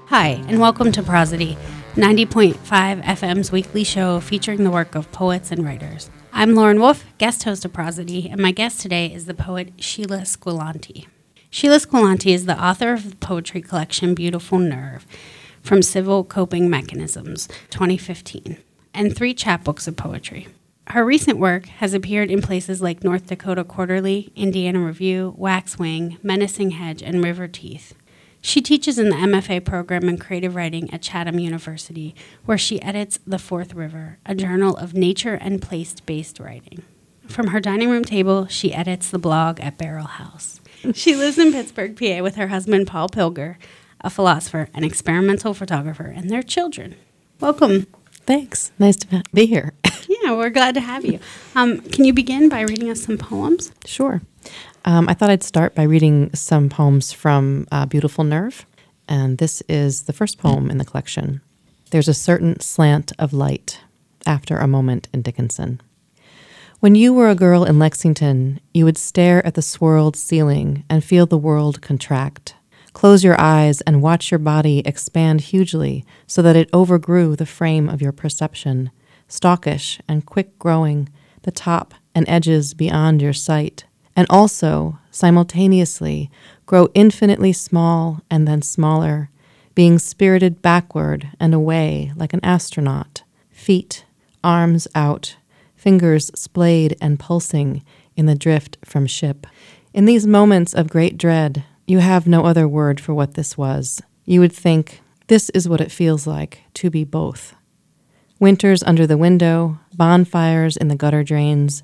Hi, and welcome to Prosody, 90.5 FM's weekly show featuring the work of poets and writers. I'm Lauren Wolf, guest host of Prosody, and my guest today is the poet Sheila Squilanti. Sheila Squilanti is the author of the poetry collection Beautiful Nerve, From Civil Coping Mechanisms, 2015, and 3 chapbooks of poetry. Her recent work has appeared in places like North Dakota Quarterly, Indiana Review, Waxwing, Menacing Hedge, and River Teeth. She teaches in the MFA program in creative writing at Chatham University, where she edits The Fourth River, a journal of nature and place-based writing. From her dining room table, she edits the blog at Barrel House. She lives in Pittsburgh, PA, with her husband, Paul Pilger, a philosopher and experimental photographer, and their children. Welcome. Thanks. Nice to be here. Yeah, we're glad to have you. Can you begin by reading us some poems? Sure. I thought I'd start by reading some poems from Beautiful Nerve, and this is the first poem in the collection. There's a certain slant of light after a moment in Dickinson. When you were a girl in Lexington, you would stare at the swirled ceiling and feel the world contract. Close your eyes and watch your body expand hugely so that it overgrew the frame of your perception, stalkish and quick-growing, the top and edges beyond your sight, and also, simultaneously, grow infinitely small and then smaller, being spirited backward and away like an astronaut, feet, arms out, fingers splayed and pulsing in the drift from ship. In these moments of great dread, you have no other word for what this was. You would think, this is what it feels like to be both. Winters under the window, bonfires in the gutter drains,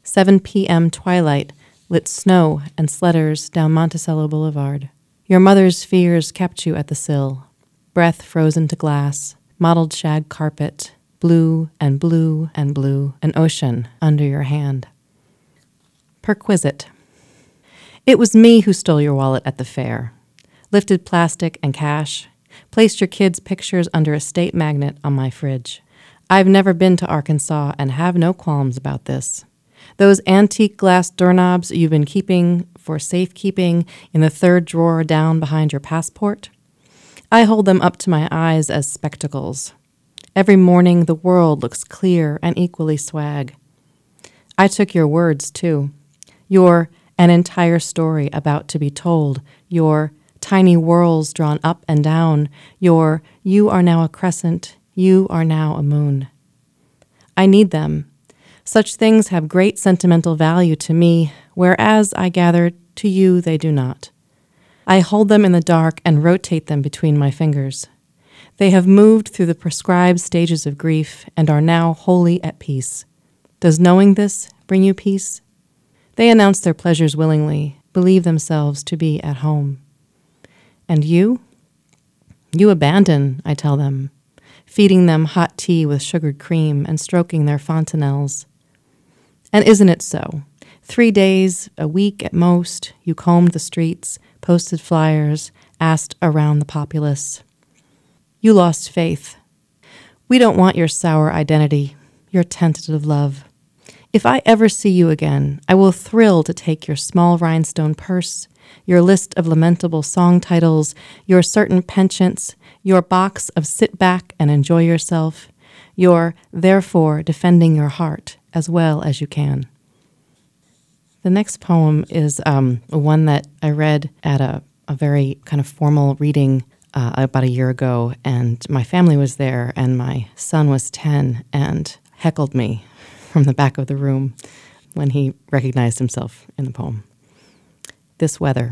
7 p.m. twilight lit snow and sledders down Monticello Boulevard. Your mother's fears kept you at the sill. Breath frozen to glass, mottled shag carpet, blue and blue and blue, an ocean under your hand. Perquisite. It was me who stole your wallet at the fair, lifted plastic and cash, placed your kids' pictures under a state magnet on my fridge. I've never been to Arkansas and have no qualms about this. Those antique glass doorknobs you've been keeping for safekeeping in the third drawer down behind your passport, I hold them up to my eyes as spectacles. Every morning the world looks clear and equally swag. I took your words, too. Your an entire story about to be told, your tiny whirls drawn up and down, your you are now a crescent, you are now a moon. I need them. Such things have great sentimental value to me, whereas, I gather, to you they do not. I hold them in the dark and rotate them between my fingers. They have moved through the prescribed stages of grief and are now wholly at peace. Does knowing this bring you peace? They announce their pleasures willingly, believe themselves to be at home. And you? You abandon, I tell them, feeding them hot tea with sugared cream and stroking their fontanelles. And isn't it so? 3 days, a week at most, you combed the streets, posted flyers, asked around the populace. You lost faith. We don't want your sour identity, your tentative love. If I ever see you again, I will thrill to take your small rhinestone purse, your list of lamentable song titles, your certain penchants, your box of sit back and enjoy yourself, your therefore defending your heart as well as you can. The next poem is one that I read at a very kind of formal reading about a year ago, and my family was there, and my son was 10 and heckled me from the back of the room when he recognized himself in the poem. This weather.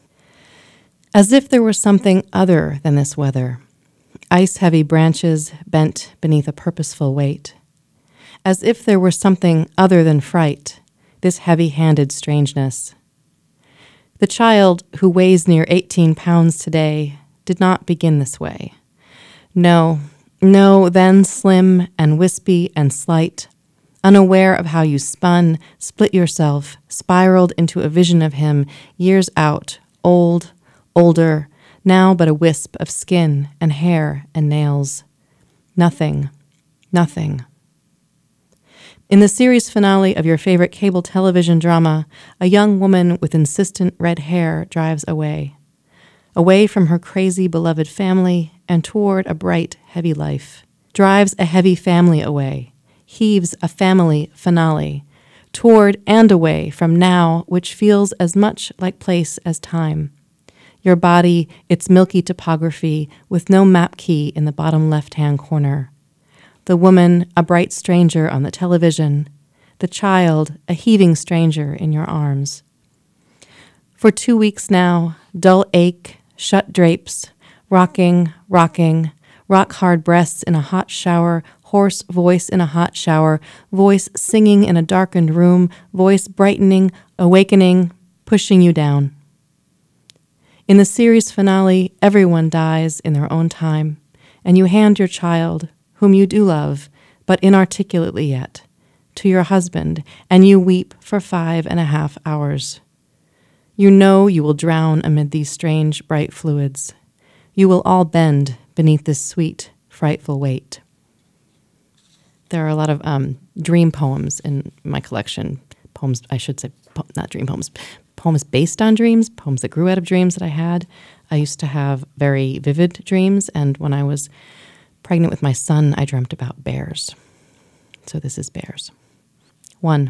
As if there were something other than this weather, ice-heavy branches bent beneath a purposeful weight. As if there were something other than fright, this heavy-handed strangeness. The child who weighs near 18 pounds today did not begin this way. No, then slim and wispy and slight, unaware of how you spun, split yourself, spiraled into a vision of him years out, old, older, now but a wisp of skin and hair and nails. Nothing. In the series finale of your favorite cable television drama, a young woman with insistent red hair drives away. away from her crazy beloved family and toward a bright, heavy life. Drives a heavy family away, heaves a family finale, toward and away from now, which feels as much like place as time. Your body, its milky topography, with no map key in the bottom left-hand corner. The woman, a bright stranger on the television. The child, a heaving stranger in your arms. For 2 weeks now, dull ache, shut drapes, rocking, rock-hard breasts in a hot shower, hoarse voice in a hot shower, voice singing in a darkened room, voice brightening, awakening, pushing you down. In the series finale, everyone dies in their own time, and you hand your child, whom you do love, but inarticulately yet, to your husband, and you weep for 5.5 hours. You know you will drown amid these strange, bright fluids. You will all bend beneath this sweet, frightful weight. There are a lot of dream poems in my collection. Poems, I should say, not dream poems. Poems based on dreams, poems that grew out of dreams that I had. I used to have very vivid dreams, and when I was pregnant with my son, I dreamt about bears. So this is Bears. 1.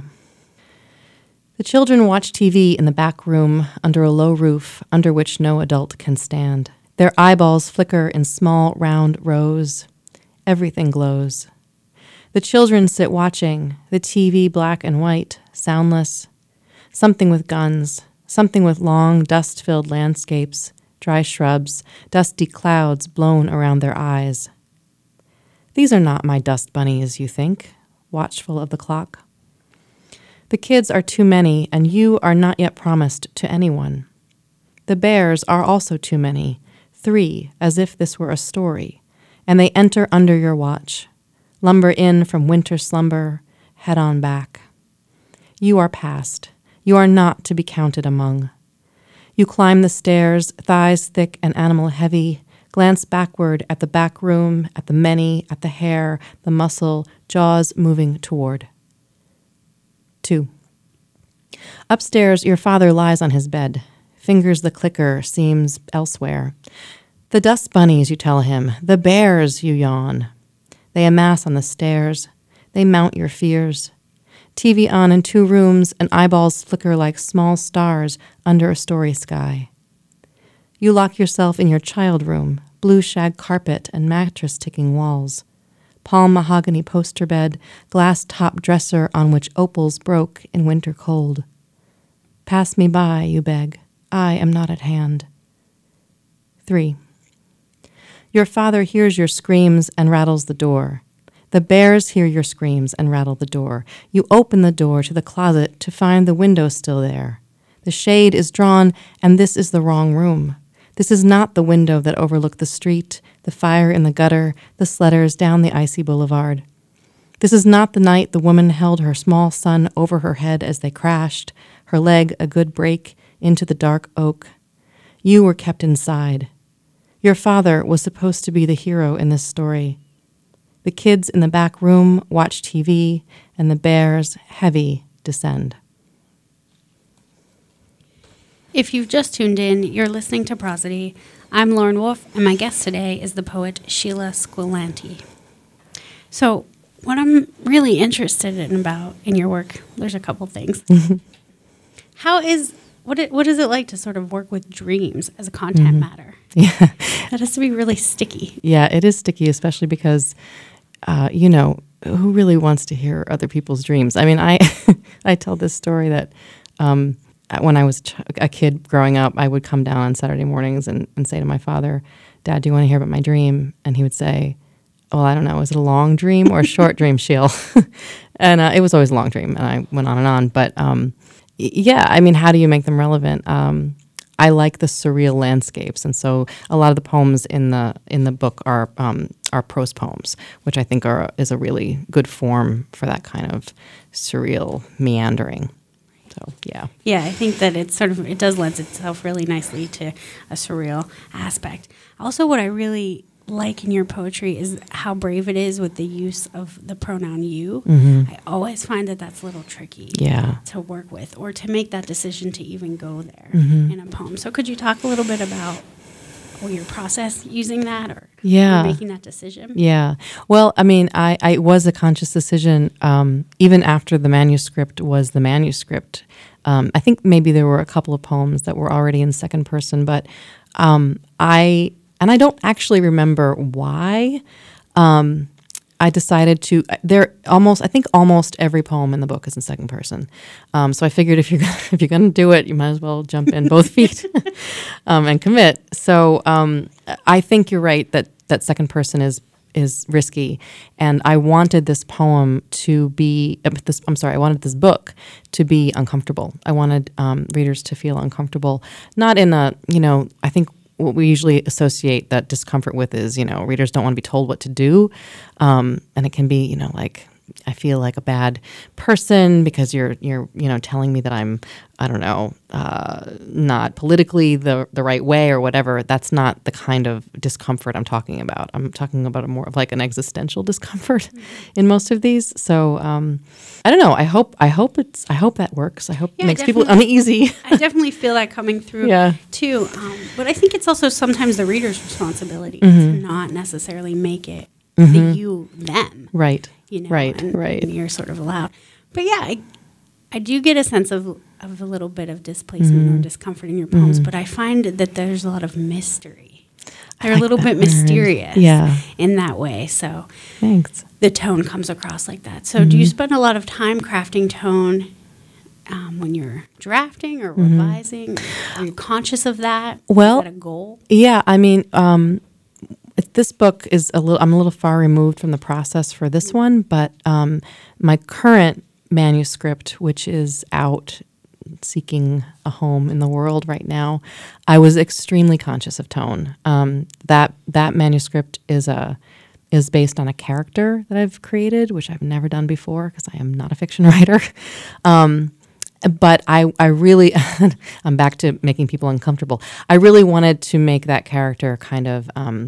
The children watch TV in the back room under a low roof under which no adult can stand. Their eyeballs flicker in small, round rows. Everything glows. The children sit watching, the TV black and white, soundless. Something with guns, something with long, dust-filled landscapes, dry shrubs, dusty clouds blown around their eyes. These are not my dust bunnies, you think, watchful of the clock. The kids are too many, and you are not yet promised to anyone. The bears are also too many, 3, as if this were a story, and they enter under your watch, lumber in from winter slumber, head on back. You are past. You are not to be counted among. You climb the stairs, thighs thick and animal heavy, glance backward at the back room, at the many, at the hair, the muscle, jaws moving toward. 2. Upstairs, your father lies on his bed, fingers the clicker, seems elsewhere. The dust bunnies, you tell him, the bears, you yawn. They amass on the stairs. They mount your fears. TV on in 2 rooms, and eyeballs flicker like small stars under a starry sky. You lock yourself in your child room, blue shag carpet and mattress-ticking walls. Palm mahogany poster bed, glass-top dresser on which opals broke in winter cold. Pass me by, you beg. I am not at hand. 3. Your father hears your screams and rattles the door. The bears hear your screams and rattle the door. You open the door to the closet to find the window still there. The shade is drawn, and this is the wrong room. This is not the window that overlooked the street, the fire in the gutter, the sledders down the icy boulevard. This is not the night the woman held her small son over her head as they crashed, her leg a good break into the dark oak. You were kept inside. Your father was supposed to be the hero in this story. The kids in the back room watch TV, and the bears, heavy, descend. If you've just tuned in, you're listening to Prosody. I'm Lauren Wolf, and my guest today is the poet Sheila Squilanti. So, what I'm really interested in your work, there's a couple things. What is it like to sort of work with dreams as a content matter? Yeah, that has to be really sticky. Yeah, it is sticky, especially because, who really wants to hear other people's dreams? I mean, I tell this story that when I was a kid growing up, I would come down on Saturday mornings and say to my father, "Dad, do you want to hear about my dream?" And he would say, "Well, I don't know. Is it a long dream or a short dream, Sheil?" And it was always a long dream, and I went on and on. But yeah, I mean, how do you make them relevant? I like the surreal landscapes, and so a lot of the poems in the book are prose poems, which I think is a really good form for that kind of surreal meandering. So yeah, I think that it does lend itself really nicely to a surreal aspect. Also, what I really like in your poetry is how brave it is with the use of the pronoun you. Mm-hmm. I always find that that's a little tricky to work with or to make that decision to even go there in a poem. So could you talk a little bit about your process using that or making that decision? Yeah. Well, I mean, I was a conscious decision even after the manuscript was the manuscript. I think maybe there were a couple of poems that were already in second person, but I don't actually remember why. I decided to. I think almost every poem in the book is in second person. So I figured if you're going to do it, you might as well jump in both feet and commit. So I think you're right that second person is risky, and I wanted this poem to be. I wanted this book to be uncomfortable. I wanted readers to feel uncomfortable, not in a I think. What we usually associate that discomfort with is, readers don't want to be told what to do. And it can be, like, I feel like a bad person because you're telling me that I'm, I don't know, not politically the right way or whatever. That's not the kind of discomfort I'm talking about. I'm talking about more of like an existential discomfort in most of these. So I don't know. I hope that works. I hope it makes people uneasy. I definitely feel that coming through too. But I think it's also sometimes the reader's responsibility to not necessarily make it the you, them. Right. Right. And you're sort of allowed. But yeah, I do get a sense of a little bit of displacement or discomfort in your poems, but I find that there's a lot of mystery. They're a little bit mysterious in that way. So thanks. The tone comes across like that. So do you spend a lot of time crafting tone when you're drafting or revising? Are you conscious of that? Well, is that a goal? Yeah, I mean, this book is I'm a little far removed from the process for this one, but my current manuscript, which is out seeking a home in the world right now, I was extremely conscious of tone. That manuscript is based on a character that I've created, which I've never done before because I am not a fiction writer. But I really, I'm back to making people uncomfortable. I really wanted to make that character kind of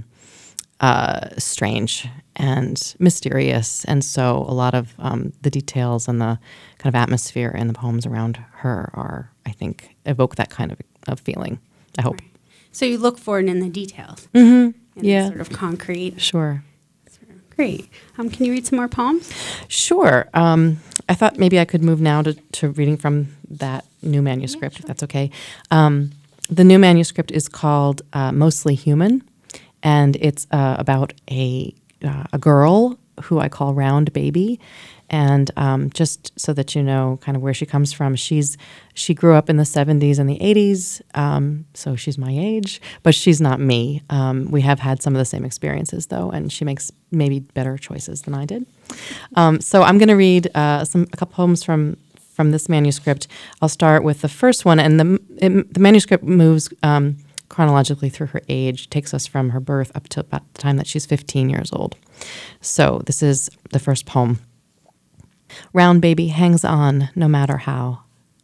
strange and mysterious. And so a lot of the details and the kind of atmosphere in the poems around her are, I think, evoke that kind of feeling, I hope. Right. So you look for it in the details. Yeah. Sort of concrete. Sure. Great. Can you read some more poems? Sure. I thought maybe I could move now to reading from that new manuscript, if that's okay. The new manuscript is called Mostly Human, and it's about a girl who I call Round Baby. And just so that you know kind of where she comes from, she grew up in the 70s and the 80s, so she's my age, but she's not me. We have had some of the same experiences, though, and she makes maybe better choices than I did. So I'm going to read a couple poems from this manuscript. I'll start with the first one, and the manuscript moves chronologically through her age, takes us from her birth up to about the time that she's 15 years old. So this is the first poem. Round Baby hangs on no matter how.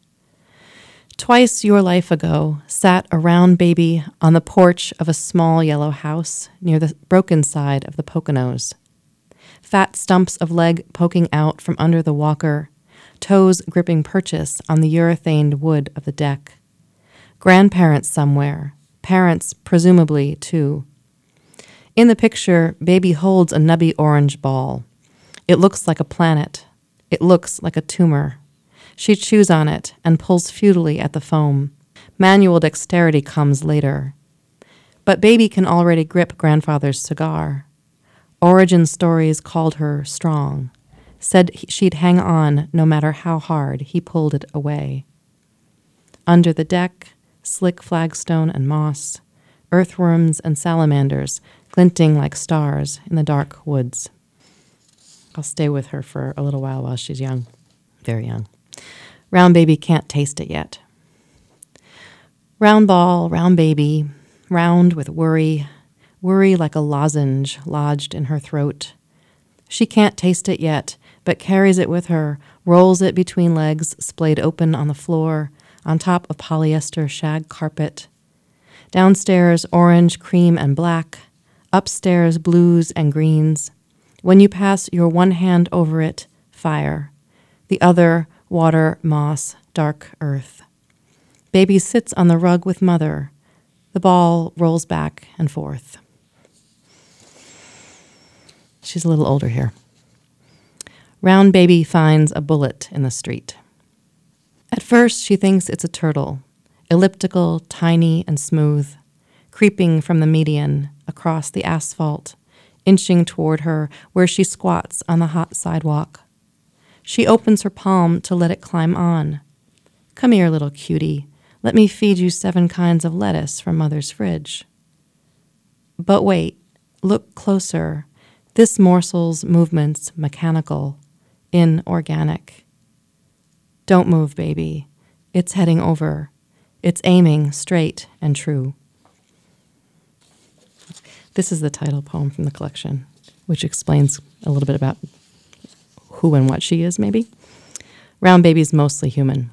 Twice your life ago sat a round baby on the porch of a small yellow house near the broken side of the Poconos. Fat stumps of leg poking out from under the walker, toes gripping purchase on the urethaned wood of the deck. Grandparents somewhere, parents presumably too. In the picture, baby holds a nubby orange ball. It looks like a planet. It looks like a tumor. She chews on it and pulls futilely at the foam. Manual dexterity comes later. But baby can already grip grandfather's cigar. Origin stories called her strong, said she'd hang on no matter how hard he pulled it away. Under the deck, slick flagstone and moss, earthworms and salamanders glinting like stars in the dark woods. I'll stay with her for a little while she's young, very young. Round baby can't taste it yet. Round ball, round baby, round with worry like a lozenge lodged in her throat. She can't taste it yet, but carries it with her, rolls it between legs splayed open on the floor, on top of polyester shag carpet. Downstairs, orange, cream, and black. Upstairs, blues and greens. When you pass your one hand over it, fire. The other, water, moss, dark earth. Baby sits on the rug with mother. The ball rolls back and forth. She's a little older here. Round baby finds a bullet in the street. At first, she thinks it's a turtle, elliptical, tiny, and smooth, creeping from the median across the asphalt, inching toward her where she squats on the hot sidewalk. She opens her palm to let it climb on. Come here, little cutie. Let me feed you 7 kinds of lettuce from Mother's fridge. But wait, look closer. This morsel's movement's mechanical, inorganic. Don't move, baby. It's heading over. It's aiming straight and true. This is the title poem from the collection, which explains a little bit about who and what she is, maybe. Round baby's mostly human.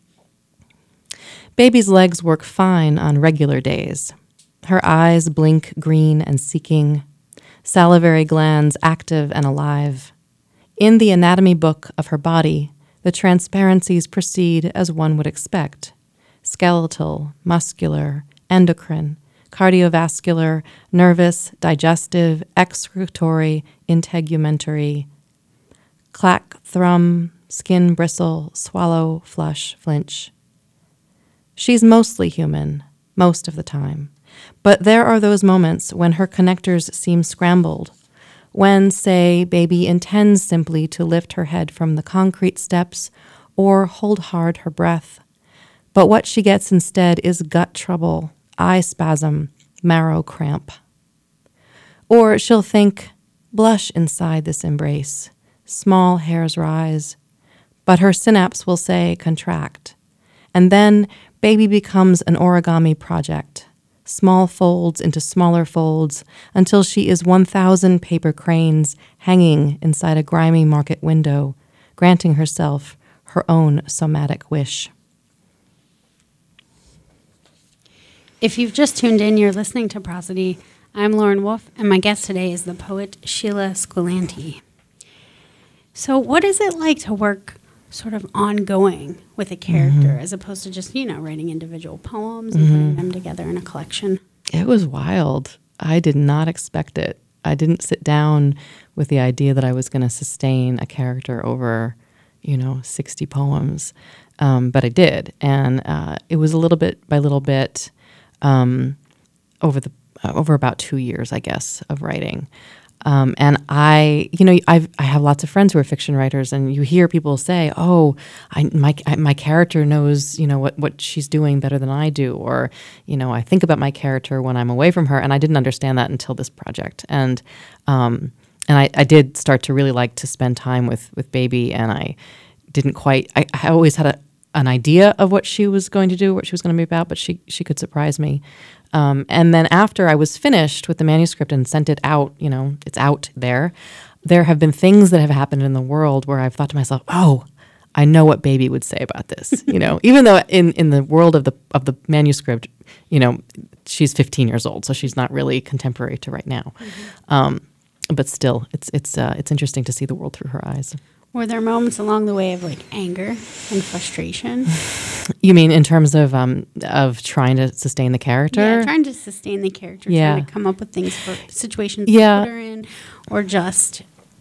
Baby's legs work fine on regular days. Her eyes blink green and seeking, salivary glands active and alive. In the anatomy book of her body, the transparencies proceed as one would expect: skeletal, muscular, endocrine, cardiovascular, nervous, digestive, excretory, integumentary, clack, thrum, skin bristle, swallow, flush, flinch. She's mostly human, most of the time. But there are those moments when her connectors seem scrambled, when, say, baby intends simply to lift her head from the concrete steps or hold hard her breath. But what she gets instead is gut trouble, eye spasm, marrow cramp. Or she'll think, blush inside this embrace, small hairs rise, but her synapse will say contract. And then baby becomes an origami project, small folds into smaller folds, until she is 1,000 paper cranes hanging inside a grimy market window, granting herself her own somatic wish. If you've just tuned in, you're listening to Prosody. I'm Lauren Wolf, and my guest today is the poet Sheila Squilanti. So what is it like to work sort of ongoing with a character as opposed to just, writing individual poems and putting them together in a collection? It was wild. I did not expect it. I didn't sit down with the idea that I was going to sustain a character over, 60 poems. But I did. And it was a little bit by little bit over about 2 years, I guess, of writing. And I have lots of friends who are fiction writers, and you hear people say, "Oh, my character knows, what she's doing better than I do," or, I think about my character when I'm away from her, and I didn't understand that until this project. And I did start to really like to spend time with baby, and I didn't quite. I always had an idea of what she was going to do, what she was going to be about, but she could surprise me. And then after I was finished with the manuscript and sent it out, it's out there, there have been things that have happened in the world where I've thought to myself, oh, I know what baby would say about this, even though in the world of the manuscript, she's 15 years old, so she's not really contemporary to right now. But still, it's interesting to see the world through her eyes. Were there moments along the way of anger and frustration? You mean in terms of trying to sustain the character? Yeah, trying to sustain the character, trying to come up with things for situations to put her in, or just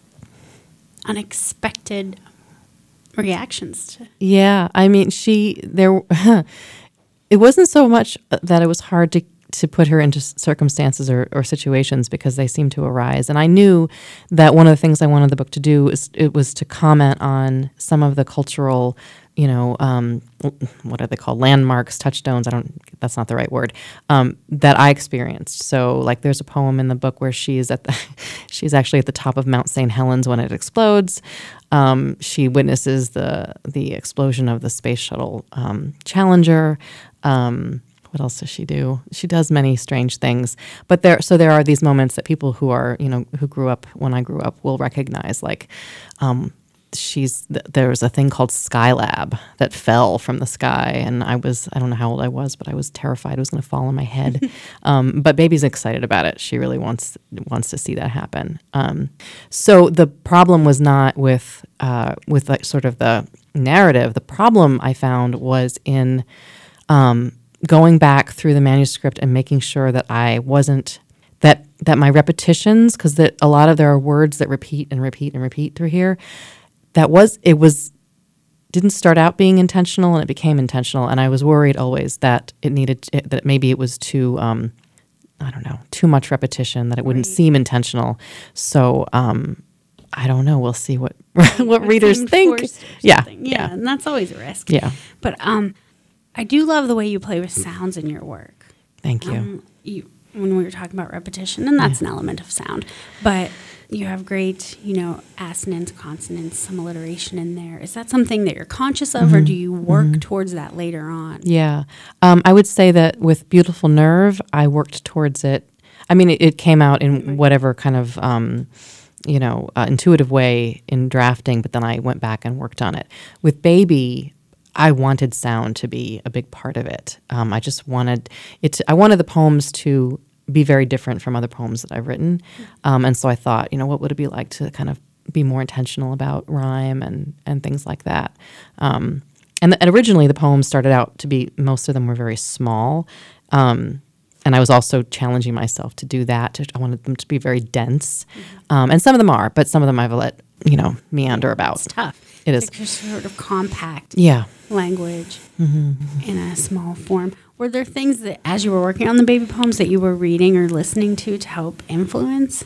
unexpected reactions to. Yeah, I mean, it wasn't so much that it was hard to put her into circumstances or situations because they seem to arise. And I knew that one of the things I wanted the book to do was to comment on some of the cultural, what are they called? Landmarks, touchstones. That's not the right word, that I experienced. So there's a poem in the book where she's actually at the top of Mount St. Helens when it explodes. She witnesses the explosion of the space shuttle Challenger. What else does she do? She does many strange things. But there are these moments that people who are, who grew up when I grew up will recognize. There was a thing called Skylab that fell from the sky, and I don't know how old I was, but I was terrified it was going to fall on my head. But baby's excited about it. She really wants to see that happen. So the problem was not with sort of the narrative. The problem I found was in going back through the manuscript and making sure that I wasn't that my repetitions, because there are words that repeat and repeat and repeat through here. Didn't start out being intentional, and it became intentional. And I was worried always that that maybe it was too too much repetition, that it wouldn't seem intentional. So I don't know. We'll see what readers think. Yeah, and that's always a risk. Yeah, but I do love the way you play with sounds in your work. Thank you. When we were talking about repetition, and that's an element of sound, but you have great, assonance, consonants, some alliteration in there. Is that something that you're conscious of, or do you work towards that later on? Yeah. I would say that with Beautiful Nerve, I worked towards it. I mean, it came out in whatever kind of, intuitive way in drafting, but then I went back and worked on it. With Baby, I wanted sound to be a big part of it. I just wanted I wanted the poems to be very different from other poems that I've written. And so I thought, what would it be like to kind of be more intentional about rhyme and things like that. And originally the poems started out to be, most of them were very small. And I was also challenging myself to do that. I wanted them to be very dense. And some of them are, but some of them I've let, meander about. It's tough. It is. It's just sort of compact language in a small form. Were there things that, as you were working on the Baby poems, that you were reading or listening to help influence?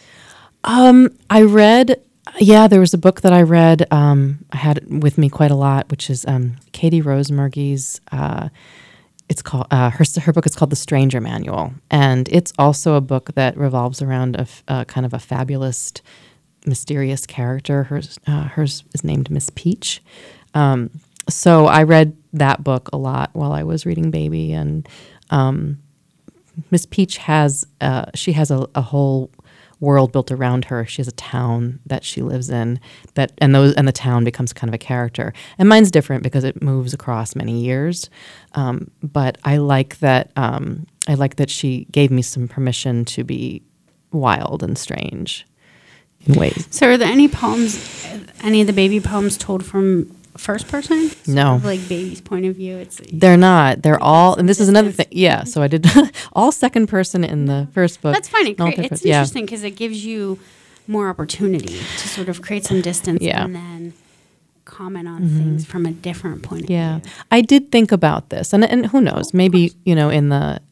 I read, there was a book that I read. I had it with me quite a lot, which is Katie Rosemurgy's. It's called her book is called The Stranger Manual, and it's also a book that revolves around a kind of a fabulous, mysterious character. Hers is named Miss Peach. So I read that book a lot while I was reading Baby, and Miss Peach has a whole world built around her. She has a town that she lives in, and the town becomes kind of a character. And mine's different because it moves across many years. But I like that. I like that she gave me some permission to be wild and strange in ways. So, are there any of the Baby poems told from first person? No. Sort of like Baby's point of view? They're not. They're all, and this is another thing. Yeah, so I did all second person in the first book. That's fine. It's interesting because it gives you more opportunity to sort of create some distance and then comment on things from a different point of view. Yeah, I did think about this, and who knows, maybe in the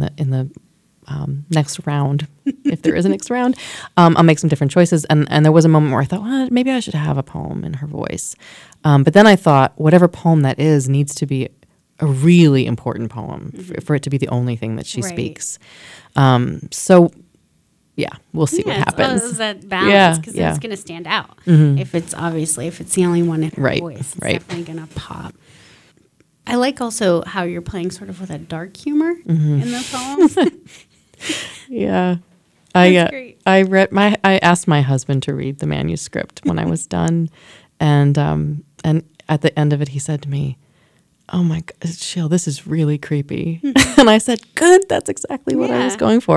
next round, if there is a next round, I'll make some different choices. And there was a moment where I thought, well, maybe I should have a poem in her voice. But then I thought, whatever poem that is needs to be a really important poem for it to be the only thing that she speaks. So, we'll see what happens. It's that balance, because it's going to stand out. If it's the only one in her voice, it's definitely going to pop. I like also how you're playing sort of with a dark humor in the poems. Yeah. That's great. I asked my husband to read the manuscript when I was done, and at the end of it he said to me, "Oh my God, Sheila, this is really creepy." And I said, "Good, that's exactly what I was going for."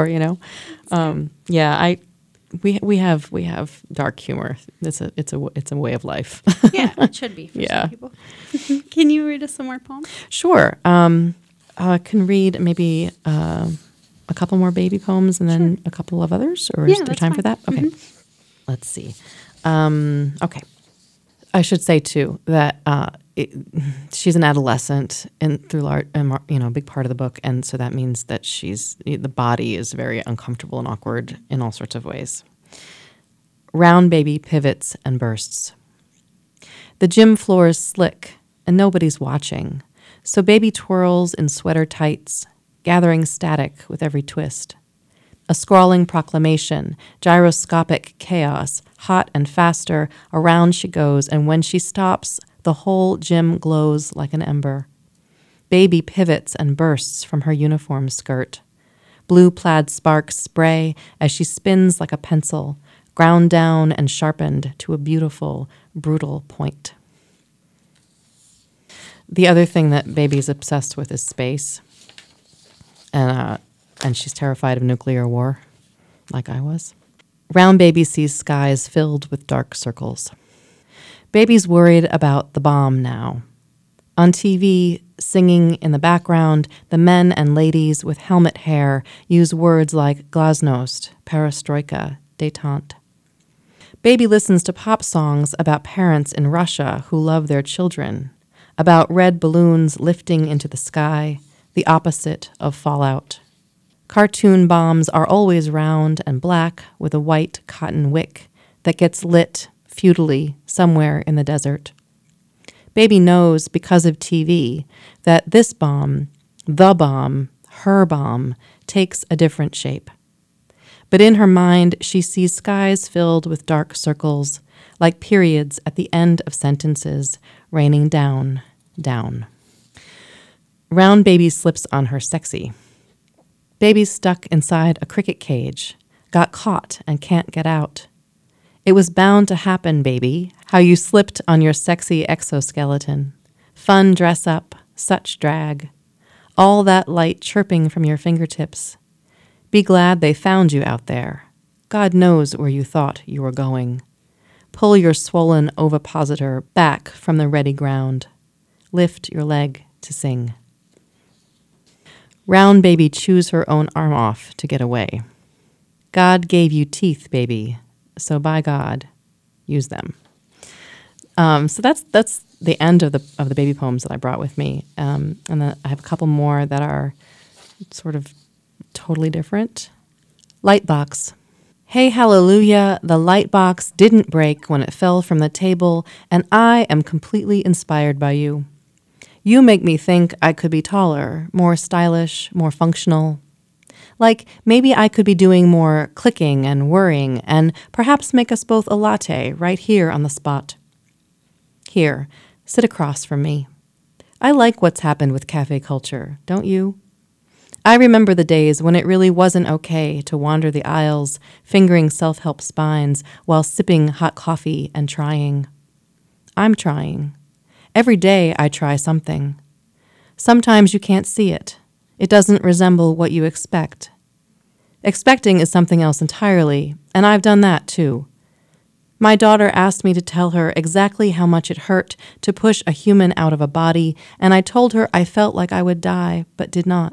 We have dark humor. It's a way of life. Yeah, it should be for some people. Can you read us some more poems? Sure. I can read maybe a couple more Baby poems and then a couple of others, or is there time for that? Okay. Let's see. Okay. I should say too that she's an adolescent through art, a big part of the book, and so that means that the body is very uncomfortable and awkward in all sorts of ways. Round Baby pivots and bursts. The gym floor is slick and nobody's watching, so Baby twirls in sweater tights, gathering static with every twist. A scrawling proclamation, gyroscopic chaos, hot and faster, around she goes, and when she stops, the whole gym glows like an ember. Baby pivots and bursts from her uniform skirt. Blue plaid sparks spray as she spins like a pencil, ground down and sharpened to a beautiful, brutal point. The other thing that Baby's obsessed with is space. And she's terrified of nuclear war, like I was. Round Baby sees skies filled with dark circles. Baby's worried about the bomb now. On TV, singing in the background, the men and ladies with helmet hair use words like glasnost, perestroika, détente. Baby listens to pop songs about parents in Russia who love their children, about red balloons lifting into the sky, the opposite of fallout. Cartoon bombs are always round and black with a white cotton wick that gets lit futilely somewhere in the desert. Baby knows, because of TV, that this bomb, the bomb, her bomb, takes a different shape. But in her mind, she sees skies filled with dark circles, like periods at the end of sentences, raining down, down. Round Baby slips on her sexy. Baby's stuck inside a cricket cage, got caught and can't get out. It was bound to happen, baby, how you slipped on your sexy exoskeleton. Fun dress up, such drag. All that light chirping from your fingertips. Be glad they found you out there. God knows where you thought you were going. Pull your swollen ovipositor back from the ready ground. Lift your leg to sing. Round Baby chews her own arm off to get away. God gave you teeth, baby, so by God, use them. So that's the end of the baby poems that I brought with me, and then I have a couple more that are sort of totally different. Lightbox. Hey, hallelujah, the lightbox didn't break when it fell from the table, and I am completely inspired by you. You make me think I could be taller, more stylish, more functional. Like maybe I could be doing more clicking and whirring and perhaps make us both a latte right here on the spot. Here, sit across from me. I like what's happened with cafe culture, don't you? I remember the days when it really wasn't okay to wander the aisles, fingering self-help spines while sipping hot coffee and trying. I'm trying. Every day I try something. Sometimes you can't see it. It doesn't resemble what you expect. Expecting is something else entirely, and I've done that too. My daughter asked me to tell her exactly how much it hurt to push a human out of a body, and I told her I felt like I would die, but did not.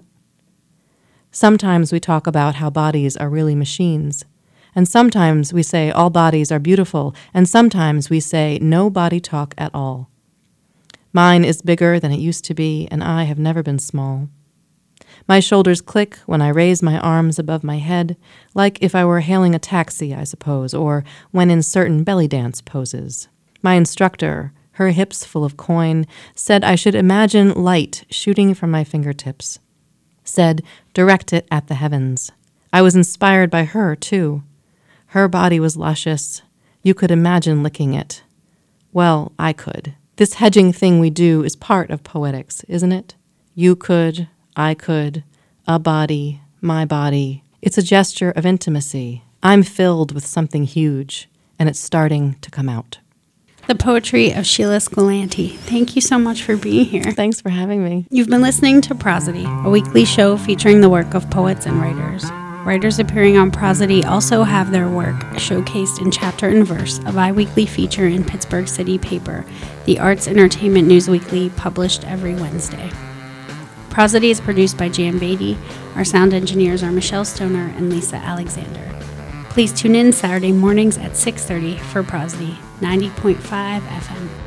Sometimes we talk about how bodies are really machines, and sometimes we say all bodies are beautiful, and sometimes we say no body talk at all. Mine is bigger than it used to be, and I have never been small. My shoulders click when I raise my arms above my head, like if I were hailing a taxi, I suppose, or when in certain belly dance poses. My instructor, her hips full of coin, said I should imagine light shooting from my fingertips. Said, direct it at the heavens. I was inspired by her, too. Her body was luscious. You could imagine licking it. Well, I could. This hedging thing we do is part of poetics, isn't it? You could, I could, a body, my body. It's a gesture of intimacy. I'm filled with something huge, and it's starting to come out. The poetry of Sheila Squilanti. Thank you so much for being here. Thanks for having me. You've been listening to Prosody, a weekly show featuring the work of poets and writers. Writers appearing on Prosody also have their work showcased in Chapter and Verse, a bi-weekly feature in Pittsburgh City paper, the Arts Entertainment News Weekly, published every Wednesday. Prosody is produced by Jan Beatty. Our sound engineers are Michelle Stoner and Lisa Alexander. Please tune in Saturday mornings at 6:30 for Prosody, 90.5 FM.